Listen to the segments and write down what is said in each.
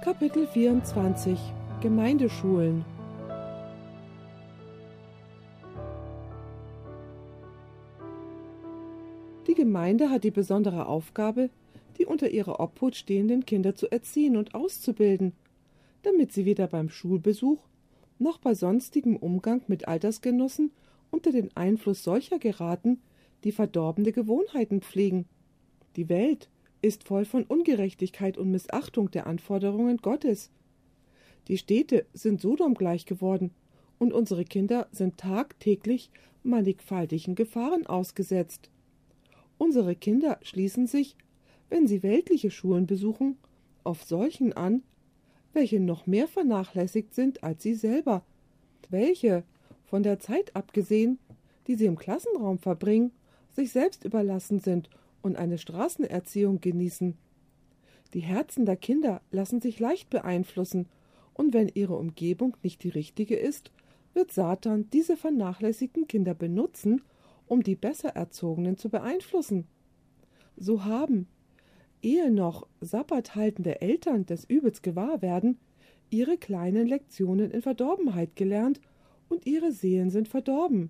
Kapitel 24 Gemeindeschulen. Die Gemeinde hat die besondere Aufgabe, die unter ihrer Obhut stehenden Kinder zu erziehen und auszubilden, damit sie weder beim Schulbesuch noch bei sonstigem Umgang mit Altersgenossen unter den Einfluss solcher geraten, die verdorbene Gewohnheiten pflegen. Die Welt ist voll von Ungerechtigkeit und Missachtung der Anforderungen Gottes. Die Städte sind Sodom gleich geworden, und unsere Kinder sind tagtäglich mannigfaltigen Gefahren ausgesetzt. Unsere Kinder schließen sich, wenn sie weltliche Schulen besuchen, auf solchen an, welche noch mehr vernachlässigt sind als sie selber, welche, von der Zeit abgesehen, die sie im Klassenraum verbringen, sich selbst überlassen sind und eine Straßenerziehung genießen. Die Herzen der Kinder lassen sich leicht beeinflussen, und wenn ihre Umgebung nicht die richtige ist, wird Satan diese vernachlässigten Kinder benutzen, um die besser Erzogenen zu beeinflussen. So haben, ehe noch sabbathaltende Eltern des Übels gewahr werden, ihre kleinen Lektionen in Verdorbenheit gelernt, und ihre Seelen sind verdorben.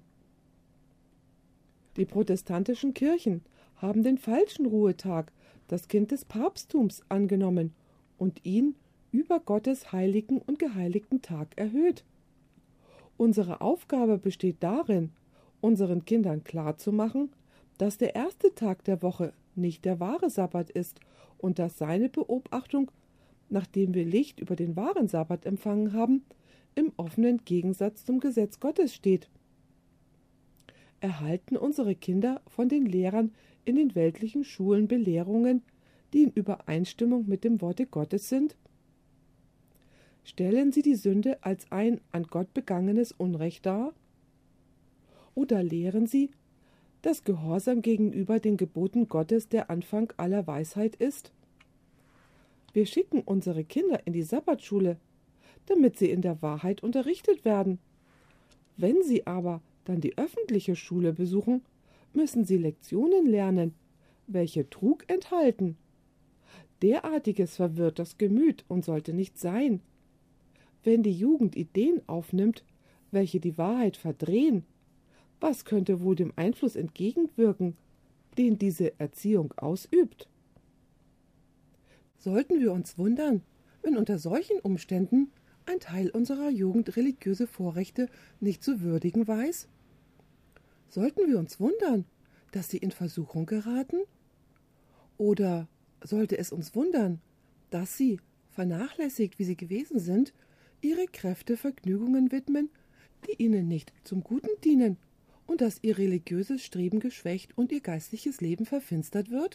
Die protestantischen Kirchen haben den falschen Ruhetag, das Kind des Papsttums, angenommen und ihn über Gottes heiligen und geheiligten Tag erhöht. Unsere Aufgabe besteht darin, unseren Kindern klarzumachen, dass der erste Tag der Woche nicht der wahre Sabbat ist und dass seine Beobachtung, nachdem wir Licht über den wahren Sabbat empfangen haben, im offenen Gegensatz zum Gesetz Gottes steht. Erhalten unsere Kinder von den Lehrern in den weltlichen Schulen Belehrungen, die in Übereinstimmung mit dem Worte Gottes sind? Stellen sie die Sünde als ein an Gott begangenes Unrecht dar? Oder lehren sie, dass Gehorsam gegenüber den Geboten Gottes der Anfang aller Weisheit ist? Wir schicken unsere Kinder in die Sabbatschule, damit sie in der Wahrheit unterrichtet werden. Wenn sie aber dann die öffentliche Schule besuchen, müssen sie Lektionen lernen, welche Trug enthalten. Derartiges verwirrt das Gemüt und sollte nicht sein. Wenn die Jugend Ideen aufnimmt, welche die Wahrheit verdrehen, was könnte wohl dem Einfluss entgegenwirken, den diese Erziehung ausübt? Sollten wir uns wundern, wenn unter solchen Umständen ein Teil unserer Jugend religiöse Vorrechte nicht zu würdigen weiß? Sollten wir uns wundern, dass sie in Versuchung geraten? Oder sollte es uns wundern, dass sie, vernachlässigt wie sie gewesen sind, ihre Kräfte Vergnügungen widmen, die ihnen nicht zum Guten dienen, und dass ihr religiöses Streben geschwächt und ihr geistliches Leben verfinstert wird?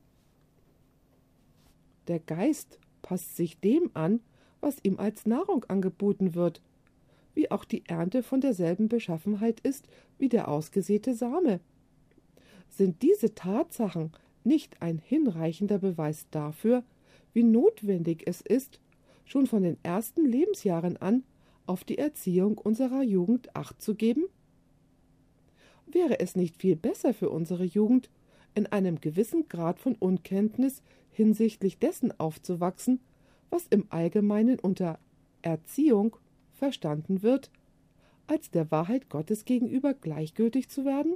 Der Geist passt sich dem an, was ihm als Nahrung angeboten wird, wie auch die Ernte von derselben Beschaffenheit ist wie der ausgesäte Same. Sind diese Tatsachen nicht ein hinreichender Beweis dafür, wie notwendig es ist, schon von den ersten Lebensjahren an auf die Erziehung unserer Jugend Acht zu geben? Wäre es nicht viel besser für unsere Jugend, in einem gewissen Grad von Unkenntnis hinsichtlich dessen aufzuwachsen, was im Allgemeinen unter Erziehung verstanden wird, als der Wahrheit Gottes gegenüber gleichgültig zu werden?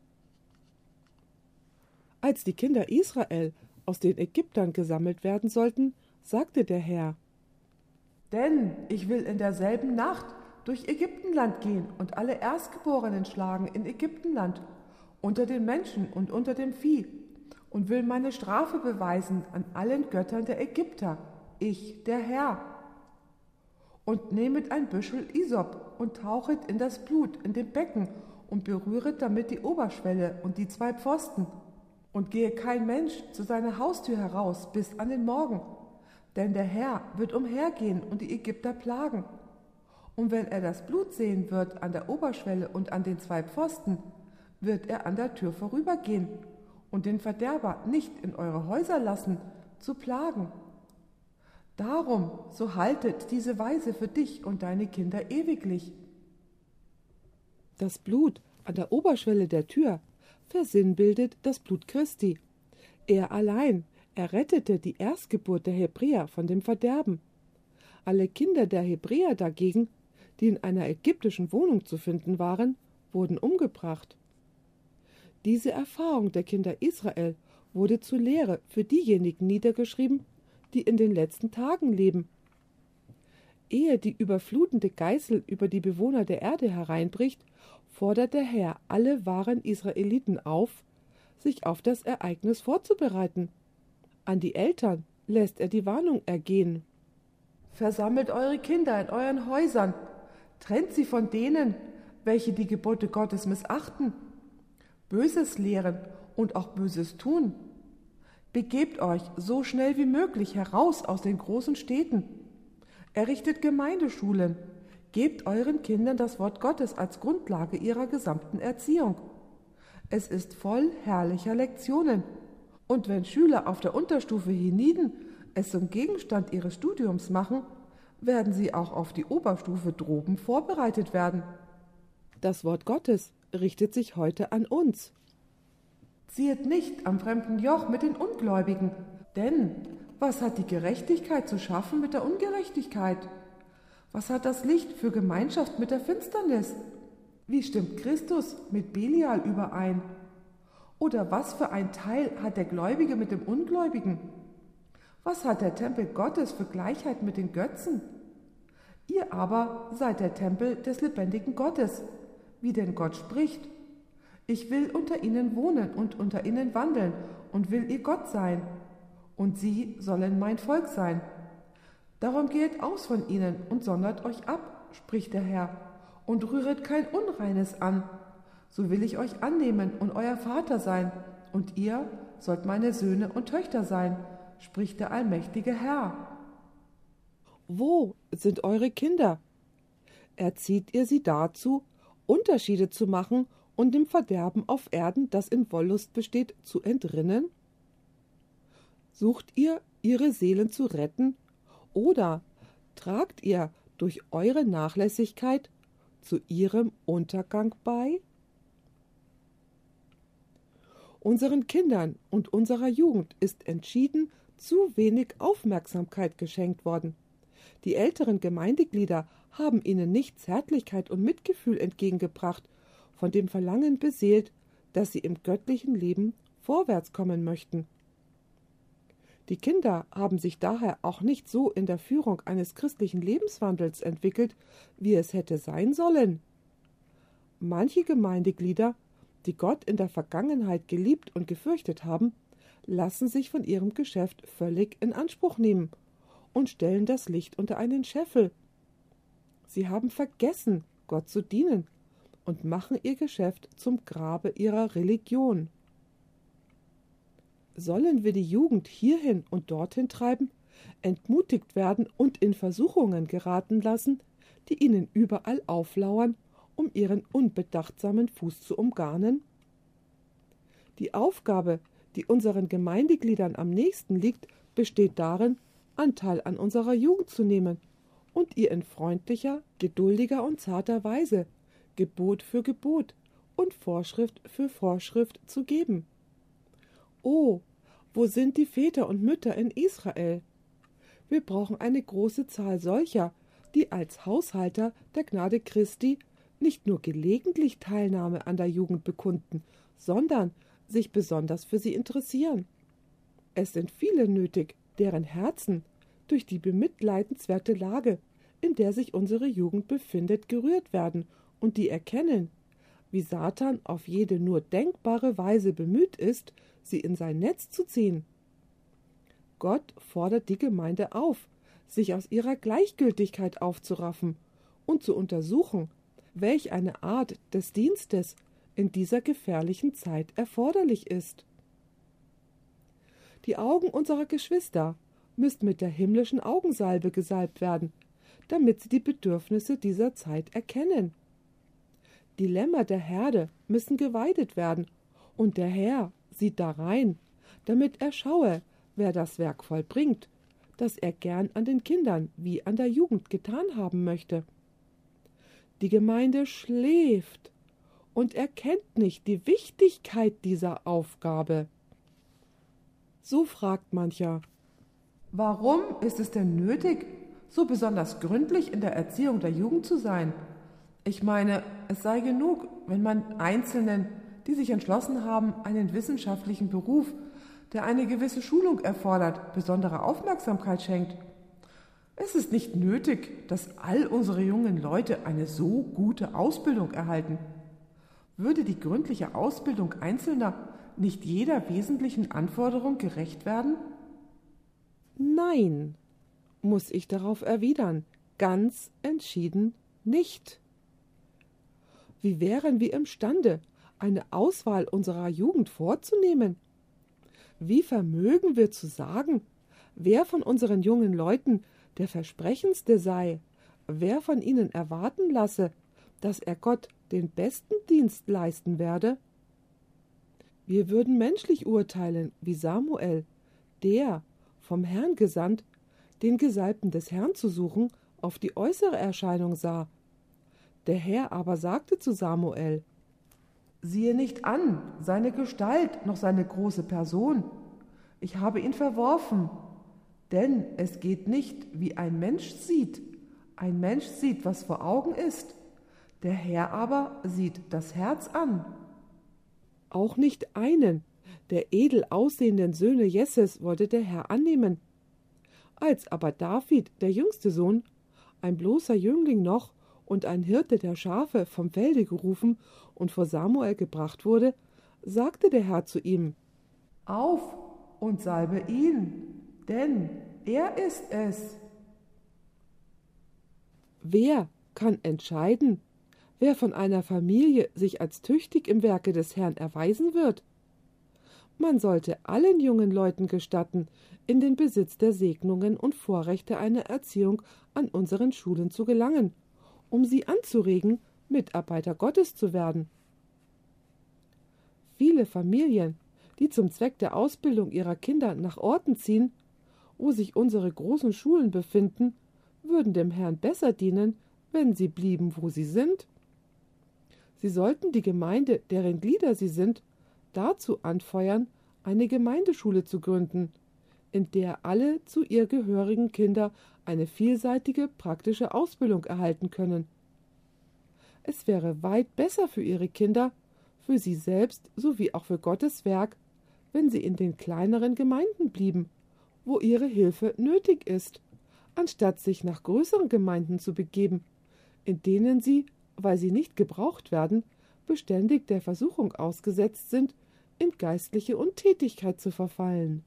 Als die Kinder Israel aus den Ägyptern gesammelt werden sollten, sagte der Herr: Denn ich will in derselben Nacht durch Ägyptenland gehen und alle Erstgeborenen schlagen in Ägyptenland, unter den Menschen und unter dem Vieh, und will meine Strafe beweisen an allen Göttern der Ägypter, ich, der Herr. Und nehmet ein Büschel Isop und tauchet in das Blut in dem Becken und berühret damit die Oberschwelle und die 2 Pfosten. Und gehe kein Mensch zu seiner Haustür heraus bis an den Morgen, denn der Herr wird umhergehen und die Ägypter plagen. Und wenn er das Blut sehen wird an der Oberschwelle und an den 2 Pfosten, wird er an der Tür vorübergehen und den Verderber nicht in eure Häuser lassen, zu plagen. Darum, so haltet diese Weise für dich und deine Kinder ewiglich. Das Blut an der Oberschwelle der Tür versinnbildet das Blut Christi. Er allein errettete die Erstgeburt der Hebräer von dem Verderben. Alle Kinder der Hebräer dagegen, die in einer ägyptischen Wohnung zu finden waren, wurden umgebracht. Diese Erfahrung der Kinder Israel wurde zur Lehre für diejenigen niedergeschrieben, die in den letzten Tagen leben. Ehe die überflutende Geißel über die Bewohner der Erde hereinbricht, fordert der Herr alle wahren Israeliten auf, sich auf das Ereignis vorzubereiten. An die Eltern lässt er die Warnung ergehen. Versammelt eure Kinder in euren Häusern, trennt sie von denen, welche die Gebote Gottes missachten, Böses lehren und auch Böses tun. Begebt euch so schnell wie möglich heraus aus den großen Städten. Errichtet Gemeindeschulen. Gebt euren Kindern das Wort Gottes als Grundlage ihrer gesamten Erziehung. Es ist voll herrlicher Lektionen. Und wenn Schüler auf der Unterstufe hienieden es zum Gegenstand ihres Studiums machen, werden sie auch auf die Oberstufe droben vorbereitet werden. Das Wort Gottes richtet sich heute an uns. Ziehet nicht am fremden Joch mit den Ungläubigen, denn was hat die Gerechtigkeit zu schaffen mit der Ungerechtigkeit? Was hat das Licht für Gemeinschaft mit der Finsternis? Wie stimmt Christus mit Belial überein? Oder was für ein Teil hat der Gläubige mit dem Ungläubigen? Was hat der Tempel Gottes für Gleichheit mit den Götzen? Ihr aber seid der Tempel des lebendigen Gottes, wie denn Gott spricht. Ich will unter ihnen wohnen und unter ihnen wandeln und will ihr Gott sein, und sie sollen mein Volk sein. Darum gehet aus von ihnen und sondert euch ab, spricht der Herr, und rühret kein Unreines an. So will ich euch annehmen und euer Vater sein, und ihr sollt meine Söhne und Töchter sein, spricht der allmächtige Herr. Wo sind eure Kinder? Erzieht ihr sie dazu, Unterschiede zu machen und dem Verderben auf Erden, das in Wollust besteht, zu entrinnen? Sucht ihr, ihre Seelen zu retten, oder tragt ihr durch eure Nachlässigkeit zu ihrem Untergang bei? Unseren Kindern und unserer Jugend ist entschieden zu wenig Aufmerksamkeit geschenkt worden. Die älteren Gemeindeglieder haben ihnen nicht Zärtlichkeit und Mitgefühl entgegengebracht, von dem Verlangen beseelt, dass sie im göttlichen Leben vorwärts kommen möchten. Die Kinder haben sich daher auch nicht so in der Führung eines christlichen Lebenswandels entwickelt, wie es hätte sein sollen. Manche Gemeindeglieder, die Gott in der Vergangenheit geliebt und gefürchtet haben, lassen sich von ihrem Geschäft völlig in Anspruch nehmen und stellen das Licht unter einen Scheffel. Sie haben vergessen, Gott zu dienen und machen ihr Geschäft zum Grabe ihrer Religion. Sollen wir die Jugend hierhin und dorthin treiben, entmutigt werden und in Versuchungen geraten lassen, die ihnen überall auflauern, um ihren unbedachtsamen Fuß zu umgarnen? Die Aufgabe, die unseren Gemeindegliedern am nächsten liegt, besteht darin, Anteil an unserer Jugend zu nehmen und ihr in freundlicher, geduldiger und zarter Weise Gebot für Gebot und Vorschrift für Vorschrift zu geben. Oh, wo sind die Väter und Mütter in Israel? Wir brauchen eine große Zahl solcher, die als Haushalter der Gnade Christi nicht nur gelegentlich Teilnahme an der Jugend bekunden, sondern sich besonders für sie interessieren. Es sind viele nötig, deren Herzen durch die bemitleidenswerte Lage, in der sich unsere Jugend befindet, gerührt werden und die erkennen, wie Satan auf jede nur denkbare Weise bemüht ist, sie in sein Netz zu ziehen. Gott fordert die Gemeinde auf, sich aus ihrer Gleichgültigkeit aufzuraffen und zu untersuchen, welch eine Art des Dienstes in dieser gefährlichen Zeit erforderlich ist. Die Augen unserer Geschwister müssen mit der himmlischen Augensalbe gesalbt werden, damit sie die Bedürfnisse dieser Zeit erkennen. Die Lämmer der Herde müssen geweidet werden, und der Herr sieht darein, damit er schaue, wer das Werk vollbringt, das er gern an den Kindern wie an der Jugend getan haben möchte. Die Gemeinde schläft und erkennt nicht die Wichtigkeit dieser Aufgabe. So fragt mancher: Warum ist es denn nötig, so besonders gründlich in der Erziehung der Jugend zu sein. Ich meine, es sei genug, wenn man Einzelnen, die sich entschlossen haben, einen wissenschaftlichen Beruf, der eine gewisse Schulung erfordert, besondere Aufmerksamkeit schenkt. Es ist nicht nötig, dass all unsere jungen Leute eine so gute Ausbildung erhalten. Würde die gründliche Ausbildung Einzelner nicht jeder wesentlichen Anforderung gerecht werden? Nein, muss ich darauf erwidern, ganz entschieden nicht. Wie wären wir imstande, eine Auswahl unserer Jugend vorzunehmen? Wie vermögen wir zu sagen, wer von unseren jungen Leuten der versprechendste sei, wer von ihnen erwarten lasse, dass er Gott den besten Dienst leisten werde? Wir würden menschlich urteilen, wie Samuel, der, vom Herrn gesandt, den Gesalbten des Herrn zu suchen, auf die äußere Erscheinung sah. Der Herr aber sagte zu Samuel: Siehe nicht an seine Gestalt noch seine große Person. Ich habe ihn verworfen, denn es geht nicht, wie ein Mensch sieht. Ein Mensch sieht, was vor Augen ist, der Herr aber sieht das Herz an. Auch nicht einen der edel aussehenden Söhne Jesses wollte der Herr annehmen. Als aber David, der jüngste Sohn, ein bloßer Jüngling noch und ein Hirte der Schafe vom Felde gerufen und vor Samuel gebracht wurde, sagte der Herr zu ihm: Auf und salbe ihn, denn er ist es. Wer kann entscheiden, wer von einer Familie sich als tüchtig im Werke des Herrn erweisen wird? Man sollte allen jungen Leuten gestatten, in den Besitz der Segnungen und Vorrechte einer Erziehung an unseren Schulen zu gelangen, um sie anzuregen, Mitarbeiter Gottes zu werden. Viele Familien, die zum Zweck der Ausbildung ihrer Kinder nach Orten ziehen, wo sich unsere großen Schulen befinden, würden dem Herrn besser dienen, wenn sie blieben, wo sie sind. Sie sollten die Gemeinde, deren Glieder sie sind, dazu anfeuern, eine Gemeindeschule zu gründen, in der alle zu ihr gehörigen Kinder eine vielseitige praktische Ausbildung erhalten können. Es wäre weit besser für ihre Kinder, für sie selbst sowie auch für Gottes Werk, wenn sie in den kleineren Gemeinden blieben, wo ihre Hilfe nötig ist, anstatt sich nach größeren Gemeinden zu begeben, in denen sie, weil sie nicht gebraucht werden, beständig der Versuchung ausgesetzt sind, in geistliche Untätigkeit zu verfallen.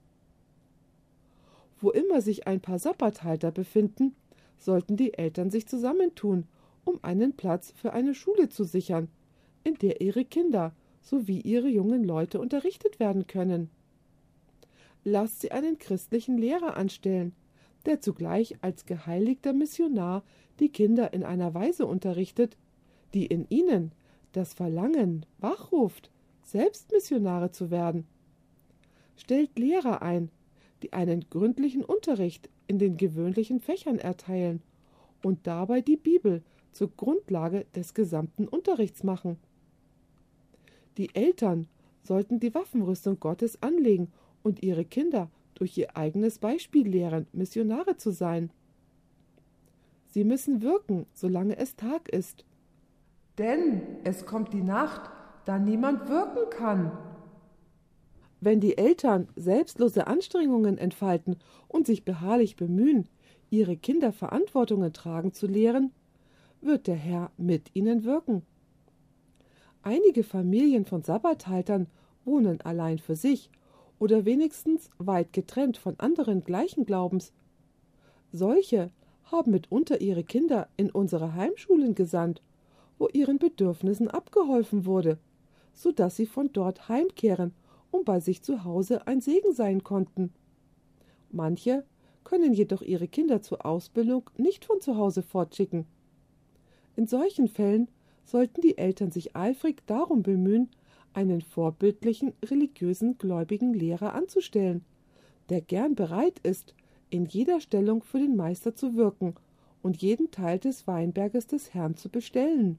Wo immer sich ein paar Sabbathalter befinden, sollten die Eltern sich zusammentun, um einen Platz für eine Schule zu sichern, in der ihre Kinder sowie ihre jungen Leute unterrichtet werden können. Lasst sie einen christlichen Lehrer anstellen, der zugleich als geheiligter Missionar die Kinder in einer Weise unterrichtet, die in ihnen das Verlangen wachruft, selbst Missionare zu werden. Stellt Lehrer ein, die einen gründlichen Unterricht in den gewöhnlichen Fächern erteilen und dabei die Bibel zur Grundlage des gesamten Unterrichts machen. Die Eltern sollten die Waffenrüstung Gottes anlegen und ihre Kinder durch ihr eigenes Beispiel lehren, Missionare zu sein. Sie müssen wirken, solange es Tag ist. Denn es kommt die Nacht, da niemand wirken kann. Wenn die Eltern selbstlose Anstrengungen entfalten und sich beharrlich bemühen, ihre Kinder Verantwortungen tragen zu lehren, wird der Herr mit ihnen wirken. Einige Familien von Sabbathaltern wohnen allein für sich oder wenigstens weit getrennt von anderen gleichen Glaubens. Solche haben mitunter ihre Kinder in unsere Heimschulen gesandt, wo ihren Bedürfnissen abgeholfen wurde, so dass sie von dort heimkehren und bei sich zu Hause ein Segen sein konnten. Manche können jedoch ihre Kinder zur Ausbildung nicht von zu Hause fortschicken. In solchen Fällen sollten die Eltern sich eifrig darum bemühen, einen vorbildlichen, religiösen, gläubigen Lehrer anzustellen, der gern bereit ist, in jeder Stellung für den Meister zu wirken und jeden Teil des Weinberges des Herrn zu bestellen.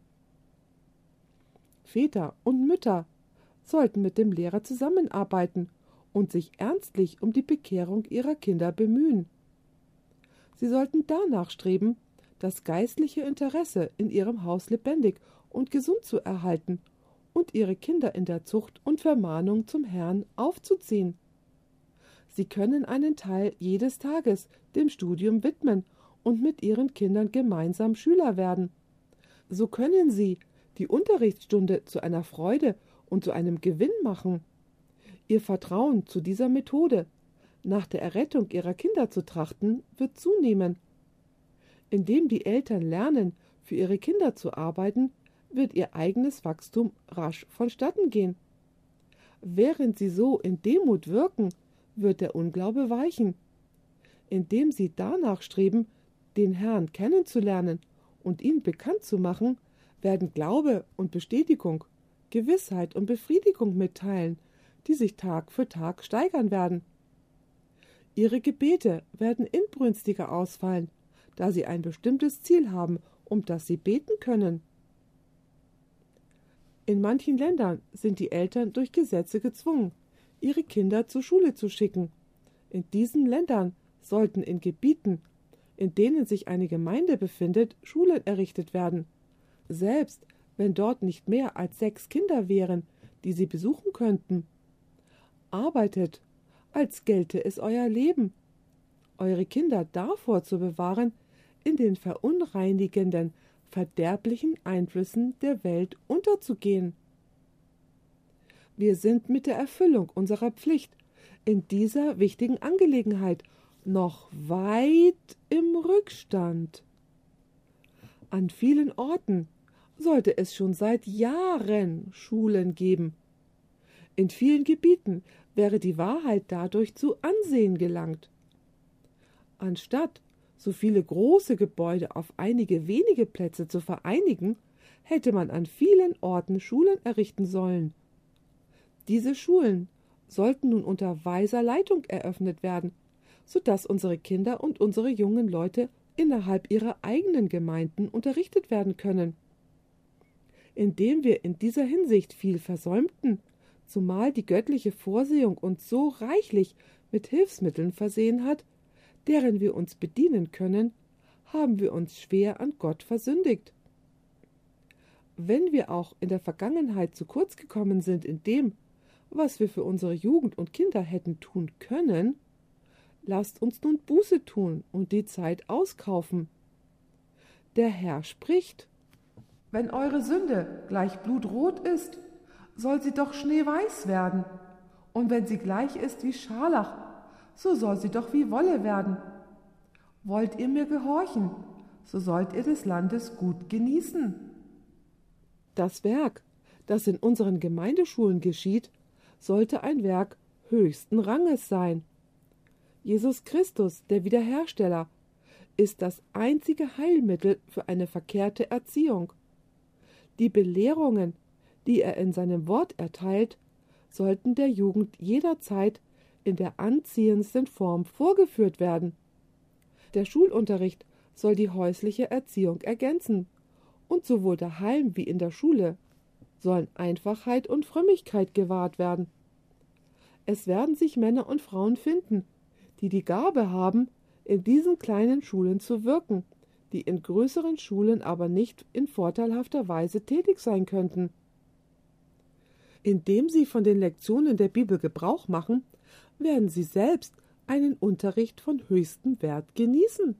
Väter und Mütter sollten mit dem Lehrer zusammenarbeiten und sich ernstlich um die Bekehrung ihrer Kinder bemühen. Sie sollten danach streben, das geistliche Interesse in ihrem Haus lebendig und gesund zu erhalten und ihre Kinder in der Zucht und Vermahnung zum Herrn aufzuziehen. Sie können einen Teil jedes Tages dem Studium widmen und mit ihren Kindern gemeinsam Schüler werden. So können sie die Unterrichtsstunde zu einer Freude und zu einem Gewinn machen. Ihr Vertrauen zu dieser Methode, nach der Errettung ihrer Kinder zu trachten, wird zunehmen. Indem die Eltern lernen, für ihre Kinder zu arbeiten, wird ihr eigenes Wachstum rasch vonstatten gehen. Während sie so in Demut wirken, wird der Unglaube weichen. Indem sie danach streben, den Herrn kennenzulernen und ihn bekannt zu machen, werden Glaube und Bestätigung, Gewissheit und Befriedigung mitteilen, die sich Tag für Tag steigern werden. Ihre Gebete werden inbrünstiger ausfallen, da sie ein bestimmtes Ziel haben, um das sie beten können. In manchen Ländern sind die Eltern durch Gesetze gezwungen, ihre Kinder zur Schule zu schicken. In diesen Ländern sollten in Gebieten, in denen sich eine Gemeinde befindet, Schulen errichtet werden, selbst wenn dort nicht mehr als 6 Kinder wären, die sie besuchen könnten. Arbeitet, als gelte es euer Leben, eure Kinder davor zu bewahren, in den verunreinigenden, verderblichen Einflüssen der Welt unterzugehen. Wir sind mit der Erfüllung unserer Pflicht in dieser wichtigen Angelegenheit noch weit im Rückstand. An vielen Orten sollte es schon seit Jahren Schulen geben. In vielen Gebieten wäre die Wahrheit dadurch zu Ansehen gelangt. Anstatt so viele große Gebäude auf einige wenige Plätze zu vereinigen, hätte man an vielen Orten Schulen errichten sollen. Diese Schulen sollten nun unter weiser Leitung eröffnet werden, so dass unsere Kinder und unsere jungen Leute innerhalb ihrer eigenen Gemeinden unterrichtet werden können. Indem wir in dieser Hinsicht viel versäumten, zumal die göttliche Vorsehung uns so reichlich mit Hilfsmitteln versehen hat, deren wir uns bedienen können, haben wir uns schwer an Gott versündigt. Wenn wir auch in der Vergangenheit zu kurz gekommen sind in dem, was wir für unsere Jugend und Kinder hätten tun können, lasst uns nun Buße tun und die Zeit auskaufen. Der Herr spricht: Wenn eure Sünde gleich blutrot ist, soll sie doch schneeweiß werden, und wenn sie gleich ist wie Scharlach, so soll sie doch wie Wolle werden. Wollt ihr mir gehorchen, so sollt ihr des Landes gut genießen. Das Werk, das in unseren Gemeindeschulen geschieht, sollte ein Werk höchsten Ranges sein. Jesus Christus, der Wiederhersteller, ist das einzige Heilmittel für eine verkehrte Erziehung. Die Belehrungen, die er in seinem Wort erteilt, sollten der Jugend jederzeit in der anziehendsten Form vorgeführt werden. Der Schulunterricht soll die häusliche Erziehung ergänzen, und sowohl daheim wie in der Schule sollen Einfachheit und Frömmigkeit gewahrt werden. Es werden sich Männer und Frauen finden, die die Gabe haben, in diesen kleinen Schulen zu wirken, die in größeren Schulen aber nicht in vorteilhafter Weise tätig sein könnten. Indem sie von den Lektionen der Bibel Gebrauch machen, werden sie selbst einen Unterricht von höchstem Wert genießen.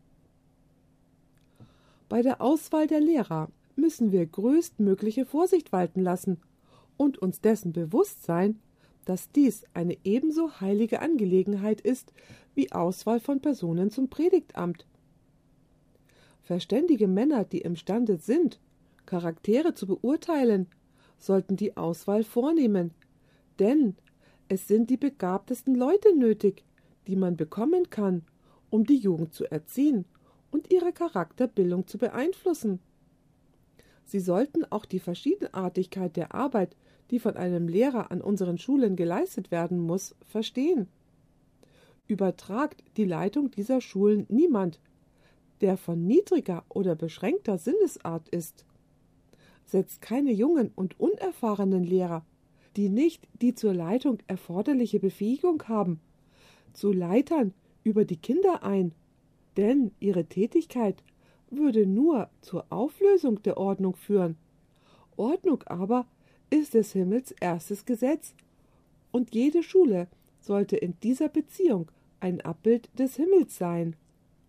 Bei der Auswahl der Lehrer müssen wir größtmögliche Vorsicht walten lassen und uns dessen bewusst sein, dass dies eine ebenso heilige Angelegenheit ist wie Auswahl von Personen zum Predigtamt. Verständige Männer, die imstande sind, Charaktere zu beurteilen, sollten die Auswahl vornehmen, denn es sind die begabtesten Leute nötig, die man bekommen kann, um die Jugend zu erziehen und ihre Charakterbildung zu beeinflussen. Sie sollten auch die Verschiedenartigkeit der Arbeit, die von einem Lehrer an unseren Schulen geleistet werden muss, verstehen. Übertragt die Leitung dieser Schulen niemand, der von niedriger oder beschränkter Sinnesart ist. Setzt keine jungen und unerfahrenen Lehrer, die nicht die zur Leitung erforderliche Befähigung haben, zu Leitern über die Kinder ein, denn ihre Tätigkeit würde nur zur Auflösung der Ordnung führen. Ordnung aber ist des Himmels erstes Gesetz, und jede Schule sollte in dieser Beziehung ein Abbild des Himmels sein.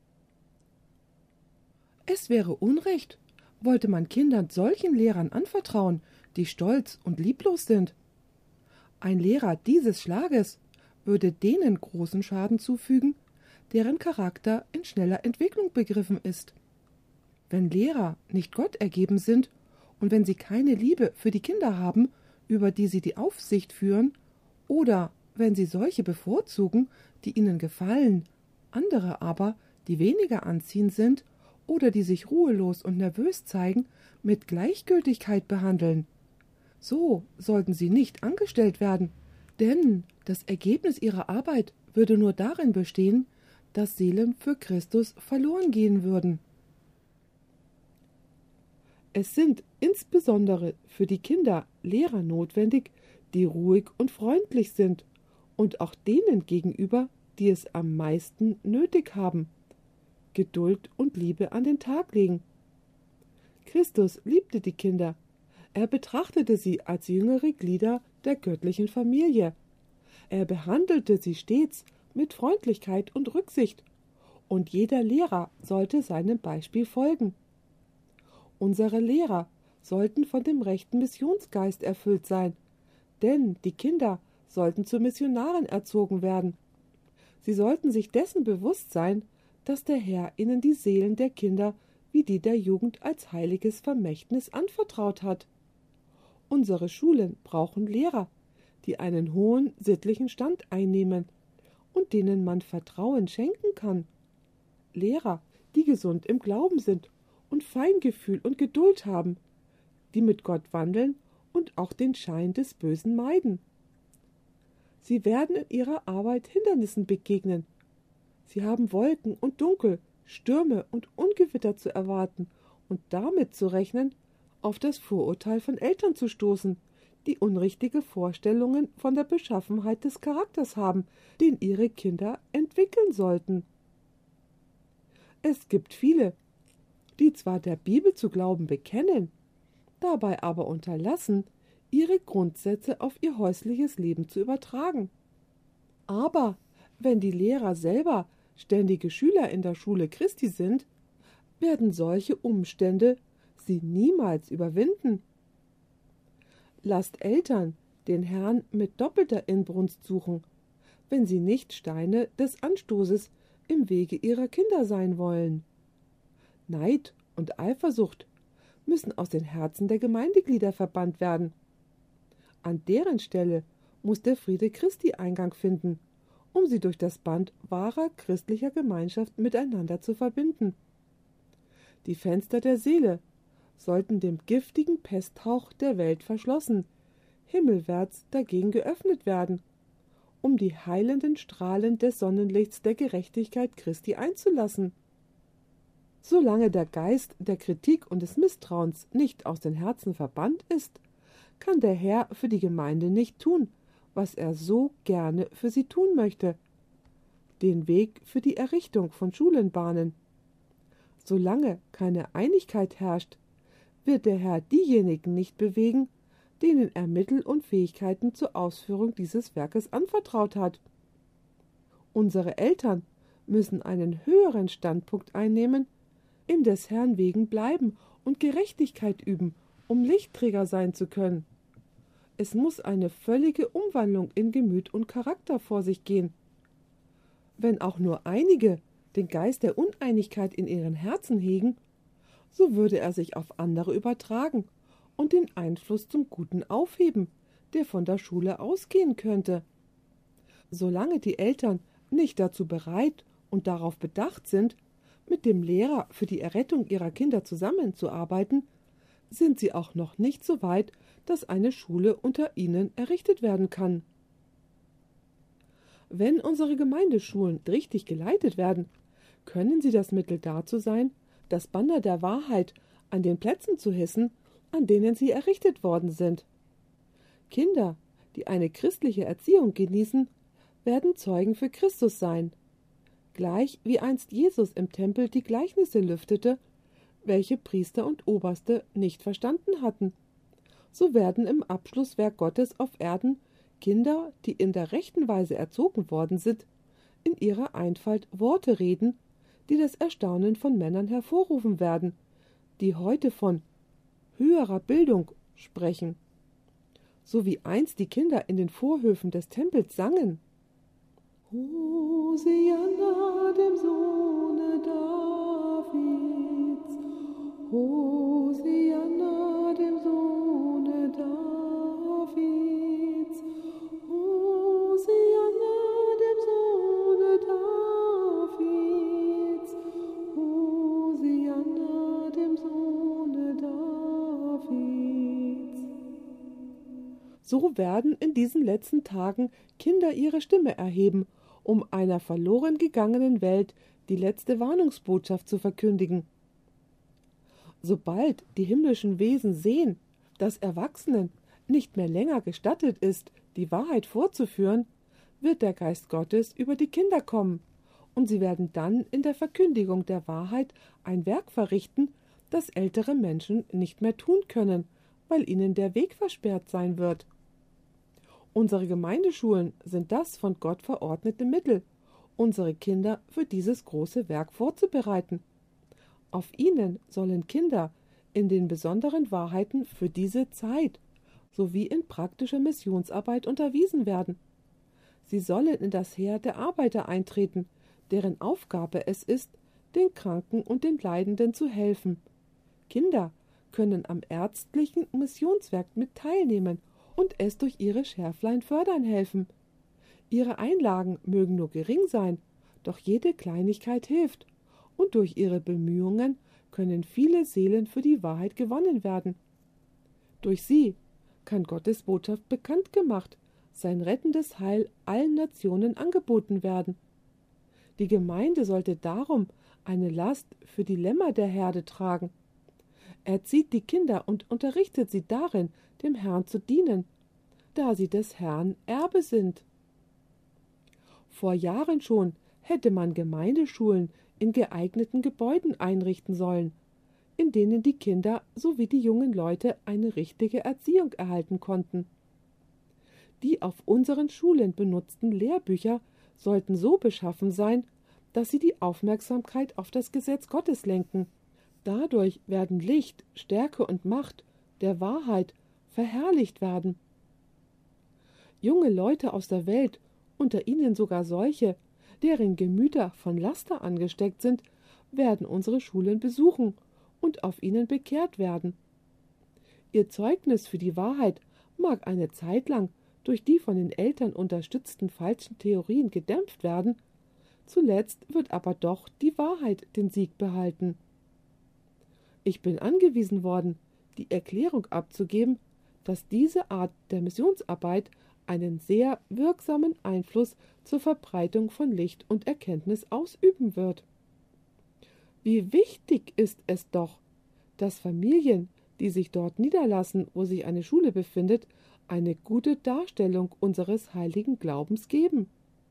Es wäre Unrecht, wollte man Kindern solchen Lehrern anvertrauen, die stolz und lieblos sind. Ein Lehrer dieses Schlages würde denen großen Schaden zufügen, deren Charakter in schneller Entwicklung begriffen ist. Wenn Lehrer nicht Gott ergeben sind und wenn sie keine Liebe für die Kinder haben, über die sie die Aufsicht führen, oder wenn sie solche bevorzugen, die ihnen gefallen, andere aber, die weniger anziehend sind oder die sich ruhelos und nervös zeigen, mit Gleichgültigkeit behandeln. So sollten sie nicht angestellt werden, denn das Ergebnis ihrer Arbeit würde nur darin bestehen, dass Seelen für Christus verloren gehen würden. Es sind insbesondere für die Kinder Lehrer notwendig, die ruhig und freundlich sind und auch denen gegenüber, die es am meisten nötig haben, Geduld und Liebe an den Tag legen. Christus liebte die Kinder. Er betrachtete sie als jüngere Glieder der göttlichen Familie. Er behandelte sie stets mit Freundlichkeit und Rücksicht, und jeder Lehrer sollte seinem Beispiel folgen. Unsere Lehrer sollten von dem rechten Missionsgeist erfüllt sein, denn die Kinder sollten zu Missionaren erzogen werden. Sie sollten sich dessen bewusst sein, dass der Herr ihnen die Seelen der Kinder wie die der Jugend als heiliges Vermächtnis anvertraut hat. Unsere Schulen brauchen Lehrer, die einen hohen sittlichen Stand einnehmen und denen man Vertrauen schenken kann. Lehrer, die gesund im Glauben sind und Feingefühl und Geduld haben, die mit Gott wandeln und auch den Schein des Bösen meiden. Sie werden in ihrer Arbeit Hindernissen begegnen. Sie haben Wolken und Dunkel, Stürme und Ungewitter zu erwarten und damit zu rechnen, auf das Vorurteil von Eltern zu stoßen, die unrichtige Vorstellungen von der Beschaffenheit des Charakters haben, den ihre Kinder entwickeln sollten. Es gibt viele, die zwar der Bibel zu glauben bekennen, dabei aber unterlassen, ihre Grundsätze auf ihr häusliches Leben zu übertragen. Aber wenn die Lehrer selber ständige Schüler in der Schule Christi sind, werden solche Umstände sie niemals überwinden. Lasst Eltern den Herrn mit doppelter Inbrunst suchen, wenn sie nicht Steine des Anstoßes im Wege ihrer Kinder sein wollen. Neid und Eifersucht müssen aus den Herzen der Gemeindeglieder verbannt werden. An deren Stelle muss der Friede Christi Eingang finden, um sie durch das Band wahrer christlicher Gemeinschaft miteinander zu verbinden. Die Fenster der Seele sollten dem giftigen Pesthauch der Welt verschlossen, himmelwärts dagegen geöffnet werden, um die heilenden Strahlen des Sonnenlichts der Gerechtigkeit Christi einzulassen. Solange der Geist der Kritik und des Misstrauens nicht aus den Herzen verbannt ist, kann der Herr für die Gemeinde nicht tun, was er so gerne für sie tun möchte: den Weg für die Errichtung von Schulen bahnen. Solange keine Einigkeit herrscht, wird der Herr diejenigen nicht bewegen, denen er Mittel und Fähigkeiten zur Ausführung dieses Werkes anvertraut hat. Unsere Eltern müssen einen höheren Standpunkt einnehmen, in des Herrn Wegen bleiben und Gerechtigkeit üben, um Lichtträger sein zu können. Es muss eine völlige Umwandlung in Gemüt und Charakter vor sich gehen. Wenn auch nur einige den Geist der Uneinigkeit in ihren Herzen hegen, so würde er sich auf andere übertragen und den Einfluss zum Guten aufheben, der von der Schule ausgehen könnte. Solange die Eltern nicht dazu bereit und darauf bedacht sind, mit dem Lehrer für die Errettung ihrer Kinder zusammenzuarbeiten, sind sie auch noch nicht so weit, dass eine Schule unter ihnen errichtet werden kann. Wenn unsere Gemeindeschulen richtig geleitet werden, können sie das Mittel dazu sein, das Banner der Wahrheit an den Plätzen zu hissen, an denen sie errichtet worden sind. Kinder, die eine christliche Erziehung genießen, werden Zeugen für Christus sein. gleich wie einst Jesus im Tempel die Gleichnisse lüftete, welche Priester und Oberste nicht verstanden hatten. So werden im Abschlusswerk Gottes auf Erden Kinder, die in der rechten Weise erzogen worden sind, in ihrer Einfalt Worte reden, die das Erstaunen von Männern hervorrufen werden, die heute von höherer Bildung sprechen, so wie einst die Kinder in den Vorhöfen des Tempels sangen. Hosianna dem Sohne Davids, Hosianna dem Sohne Davids, Hosianna dem Sohne Davids, Hosianna dem Sohne Davids. So werden in diesen letzten Tagen Kinder ihre Stimme erheben, um einer verloren gegangenen Welt die letzte Warnungsbotschaft zu verkündigen. Sobald die himmlischen Wesen sehen, dass Erwachsenen nicht mehr länger gestattet ist, die Wahrheit vorzuführen, wird der Geist Gottes über die Kinder kommen, und sie werden dann in der Verkündigung der Wahrheit ein Werk verrichten, das ältere Menschen nicht mehr tun können, weil ihnen der Weg versperrt sein wird. Unsere Gemeindeschulen sind das von Gott verordnete Mittel, unsere Kinder für dieses große Werk vorzubereiten. Auf ihnen sollen Kinder in den besonderen Wahrheiten für diese Zeit sowie in praktischer Missionsarbeit unterwiesen werden. Sie sollen in das Heer der Arbeiter eintreten, deren Aufgabe es ist, den Kranken und den Leidenden zu helfen. Kinder können am ärztlichen Missionswerk mit teilnehmen und es durch ihre Schärflein fördern helfen. Ihre Einlagen mögen nur gering sein, doch jede Kleinigkeit hilft, und durch ihre Bemühungen können viele Seelen für die Wahrheit gewonnen werden. Durch sie kann Gottes Botschaft bekannt gemacht, sein rettendes Heil allen Nationen angeboten werden. Die Gemeinde sollte darum eine Last für die Lämmer der Herde tragen. Erzieht die Kinder und unterrichtet sie darin, dem Herrn zu dienen, da sie des Herrn Erbe sind. Vor Jahren schon hätte man Gemeindeschulen in geeigneten Gebäuden einrichten sollen, in denen die Kinder sowie die jungen Leute eine richtige Erziehung erhalten konnten. Die auf unseren Schulen benutzten Lehrbücher sollten so beschaffen sein, dass sie die Aufmerksamkeit auf das Gesetz Gottes lenken. Dadurch werden Licht, Stärke und Macht der Wahrheit verherrlicht werden. Junge Leute aus der Welt, unter ihnen sogar solche, deren Gemüter von Laster angesteckt sind, werden unsere Schulen besuchen und auf ihnen bekehrt werden. Ihr Zeugnis für die Wahrheit mag eine Zeit lang durch die von den Eltern unterstützten falschen Theorien gedämpft werden, zuletzt wird aber doch die Wahrheit den Sieg behalten. Ich bin angewiesen worden, die Erklärung abzugeben, dass diese Art der Missionsarbeit einen sehr wirksamen Einfluss zur Verbreitung von Licht und Erkenntnis ausüben wird. Wie wichtig ist es doch, dass Familien, die sich dort niederlassen, wo sich eine Schule befindet, eine gute Darstellung unseres heiligen Glaubens geben.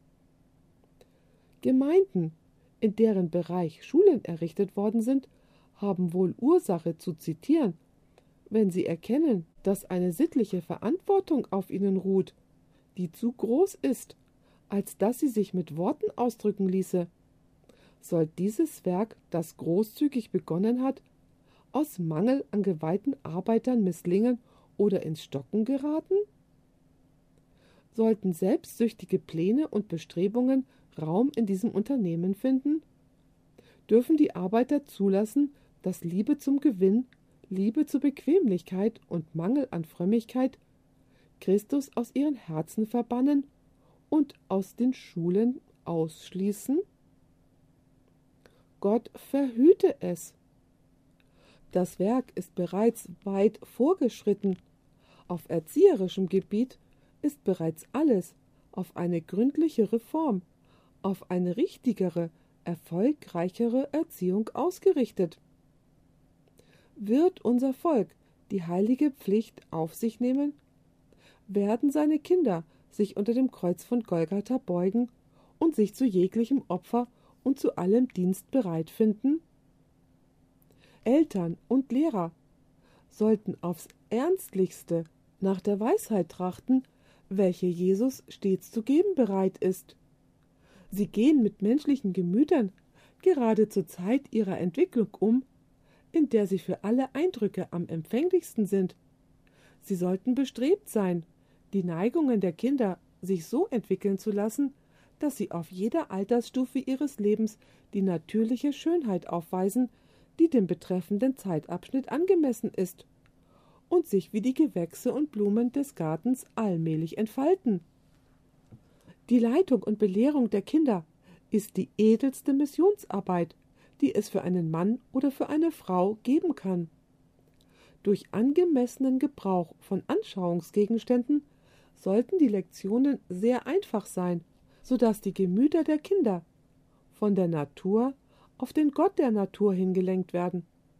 Gemeinden, in deren Bereich Schulen errichtet worden sind, haben wohl Ursache zu zitieren, wenn sie erkennen, dass eine sittliche Verantwortung auf ihnen ruht, die zu groß ist, als dass sie sich mit Worten ausdrücken ließe. Soll dieses Werk, das großzügig begonnen hat, aus Mangel an geweihten Arbeitern misslingen oder ins Stocken geraten? Sollten selbstsüchtige Pläne und Bestrebungen Raum in diesem Unternehmen finden? Dürfen die Arbeiter zulassen, dass Liebe zum Gewinn, Liebe zur Bequemlichkeit und Mangel an Frömmigkeit Christus aus ihren Herzen verbannen und aus den Schulen ausschließen? Gott verhüte es. Das Werk ist bereits weit vorgeschritten. Auf erzieherischem Gebiet ist bereits alles auf eine gründliche Reform, auf eine richtigere, erfolgreichere Erziehung ausgerichtet. Wird unser Volk die heilige Pflicht auf sich nehmen? Werden seine Kinder sich unter dem Kreuz von Golgatha beugen und sich zu jeglichem Opfer und zu allem Dienst bereit finden? Eltern und Lehrer sollten aufs Ernstlichste nach der Weisheit trachten, welche Jesus stets zu geben bereit ist. Sie gehen mit menschlichen Gemütern gerade zur Zeit ihrer Entwicklung um, in der sie für alle Eindrücke am empfänglichsten sind. Sie sollten bestrebt sein, die Neigungen der Kinder sich so entwickeln zu lassen, dass sie auf jeder Altersstufe ihres Lebens die natürliche Schönheit aufweisen, die dem betreffenden Zeitabschnitt angemessen ist, und sich wie die Gewächse und Blumen des Gartens allmählich entfalten. Die Leitung und Belehrung der Kinder ist die edelste Missionsarbeit, die es für einen Mann oder für eine Frau geben kann. Durch angemessenen Gebrauch von Anschauungsgegenständen sollten die Lektionen sehr einfach sein, so dass die Gemüter der Kinder von der Natur auf den Gott der Natur hingelenkt werden.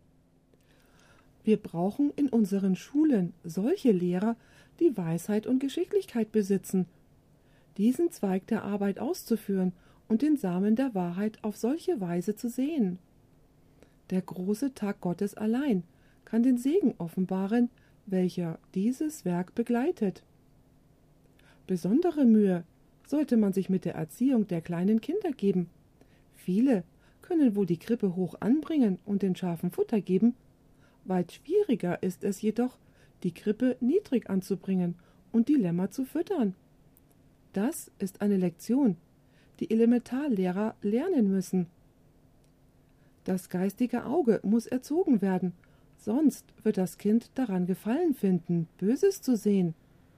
Wir brauchen in unseren Schulen solche Lehrer, die Weisheit und Geschicklichkeit besitzen, diesen Zweig der Arbeit auszuführen und den Samen der Wahrheit auf solche Weise zu sehen. Der große Tag Gottes allein kann den Segen offenbaren, welcher dieses Werk begleitet. Besondere Mühe sollte man sich mit der Erziehung der kleinen Kinder geben. Viele können wohl die Krippe hoch anbringen und den Schafen Futter geben, weit schwieriger ist es jedoch, die Krippe niedrig anzubringen und die Lämmer zu füttern. Das ist eine Lektion, die Elementarlehrer lernen müssen. Das geistige Auge muss erzogen werden, sonst wird das Kind daran Gefallen finden, Böses zu sehen.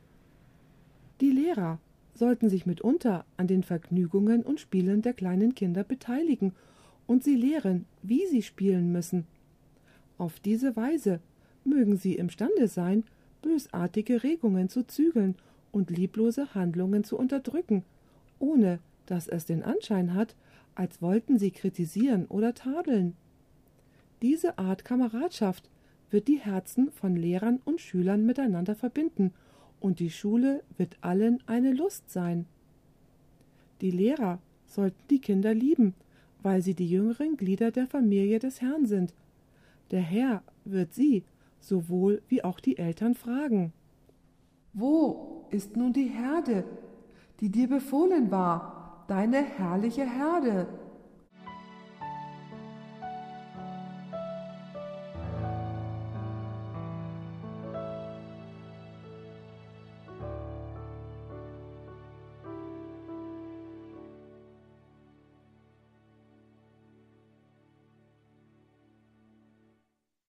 Die Lehrer sollten sich mitunter an den Vergnügungen und Spielen der kleinen Kinder beteiligen und sie lehren, wie sie spielen müssen. Auf diese Weise mögen sie imstande sein, bösartige Regungen zu zügeln und lieblose Handlungen zu unterdrücken, ohne dass es den Anschein hat, als wollten sie kritisieren oder tadeln. Diese Art Kameradschaft wird die Herzen von Lehrern und Schülern miteinander verbinden, und die Schule wird allen eine Lust sein. Die Lehrer sollten die Kinder lieben, weil sie die jüngeren Glieder der Familie des Herrn sind. Der Herr wird sie, sowohl wie auch die Eltern, fragen: Wo ist nun die Herde, die dir befohlen war, deine herrliche Herde?